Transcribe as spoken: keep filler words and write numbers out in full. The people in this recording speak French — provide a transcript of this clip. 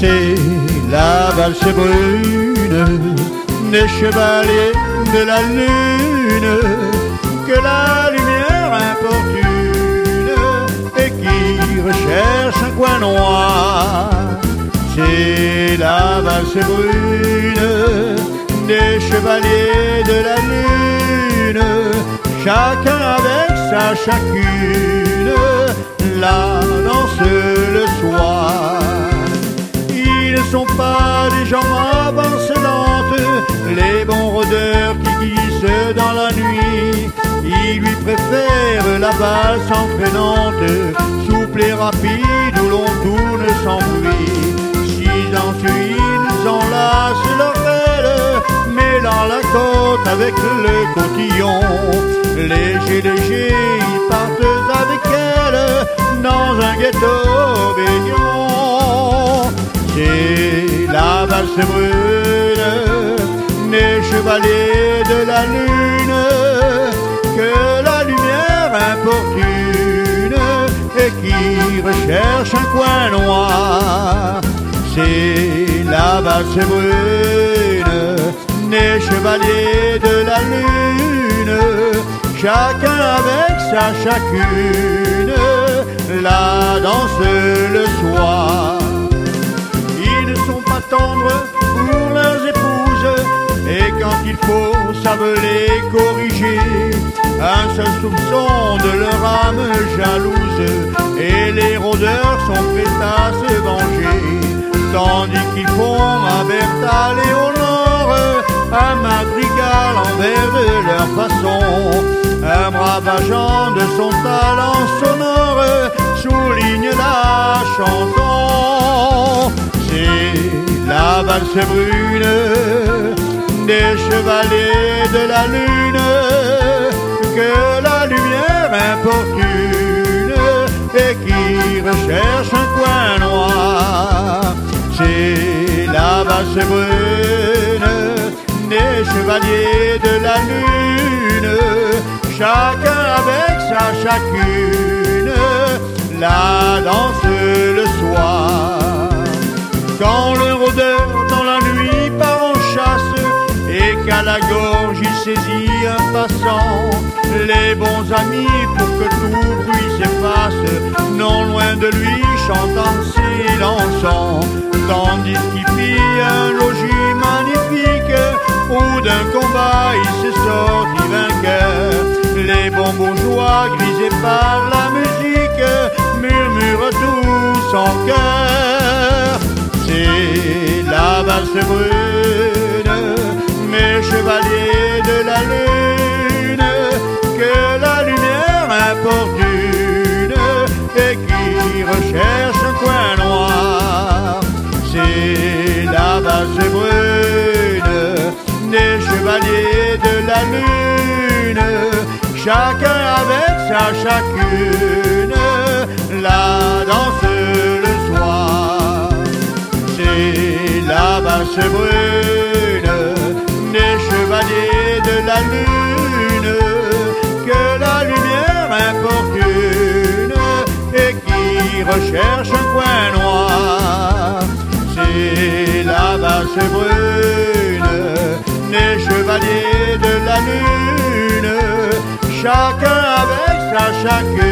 C'est la valse brune des chevaliers de la lune que la lumière importune et qui recherche un coin noir. C'est la valse brune des chevaliers de la lune, chacun avec sa chacune, la danse le soir. Ils ne sont pas des gens avancelantes, les bons rôdeurs qui glissent dans la nuit. Ils lui préfèrent la valse entraînante, souple et rapide où l'on tourne sans bruit. S'ils dansent, ils enlacent leur aile, mêlant la côte avec le cotillon. Léger, léger, ils partent avec elle dans un ghetto baignon. C'est la valse brune des chevaliers de la lune que la lumière importune et qui recherche un coin noir. C'est la valse brune des chevaliers de la lune, chacun avec sa chacune, la danse le soir. Ils ne sont pas tendres pour leurs épouses, et quand il faut, savent les corriger. Un seul soupçon de leur âme jalouse, et les rôdeurs sont prêts à se venger. Tandis qu'ils font à Bertha Léonore un madrigal en vers de leur façon. Un brave agent de son talent sonore souligne la chanson. C'est la valse brune des chevaliers de la lune que la lumière importune et qui recherche un coin noir. C'est la valse brune des chevaliers de la lune, chacun avec sa chacune, la danse le soir. Quand le rôdeur dans la nuit part en chasse et qu'à la gorge il saisit un passant, les bons amis pour que tout bruit s'efface, non loin de lui chantent en s'élançant, tandis qu'il fit un logis magnifique où d'un combat il s'est sorti vainqueur. Les bons bourgeois grisés par la musique murmurent tous en chœur. C'est la valse brune, mes chevaliers de la lune, que la lumière importune et qui recherche un coin noir. C'est la valse brune des chevaliers de la lune, chacun avec sa chacune, la danse le soir. C'est la valse brune des chevaliers de la lune que la lumière importune et qui recherche un coin noir. C'est la valse brune des chevaliers de la lune, chacun avec sa chacune.